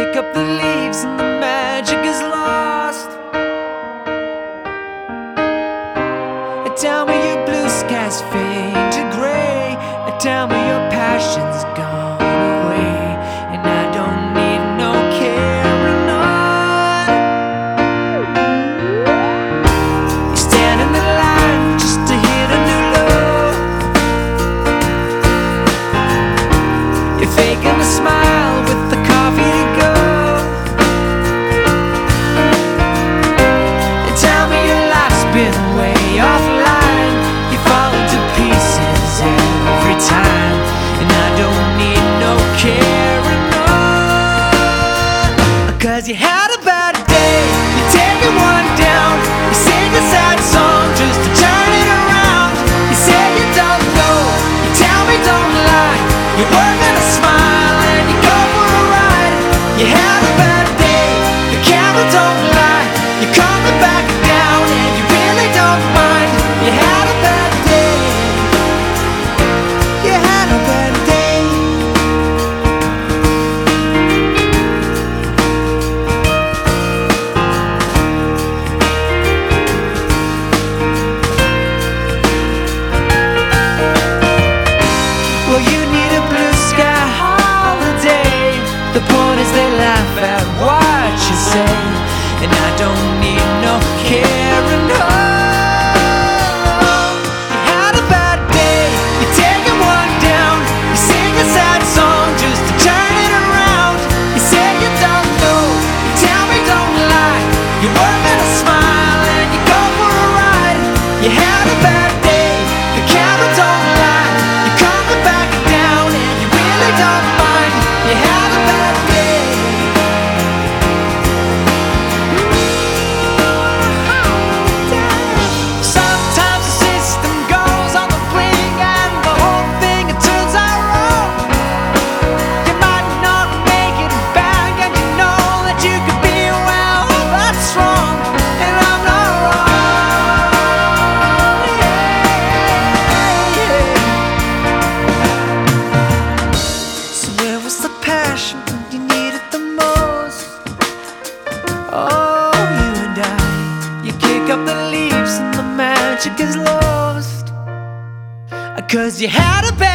kick up the leaves and the magic is lost. Tell me your blue skies fade to gray. Tell me your passion's gone away, and I don't need no carrying on. You stand in the line just to hit a new low. You're faking a smile with the coffee to go. And tell me your life's been way offline. You fall into pieces every time, and I don't need no carrying on. 'Cause you had a bad day, you're taking one down. You sing a sad song just to turn it around. You say you don't know, you tell me don't lie. You're working a smile and you go for a ride. You had a bad day, the camera don't lie. You're coming back down and you really don't mind. You had a bad day, you had a bad day. Well, you need a blue sky holiday. The point is they laugh at what you say, and I don't need no carrying on. You had a bad day, you're taking one down. You sing a sad song just to turn it around. You say you don't know, you tell me don't lie. You're working a smile and you go for a ride. You had a bad day, the camera don't lie. You're coming back down and you really don't mind. You had a bad day. Sometimes the system goes on the blink and the whole thing it turns out wrong. You might not make it back, and you know that you could be, well, that's wrong, and I'm not wrong. Yeah. So where was the passion when you needed the most? Oh, you and I, you kick up the leaves and the magic is lost. 'Cause you had a bad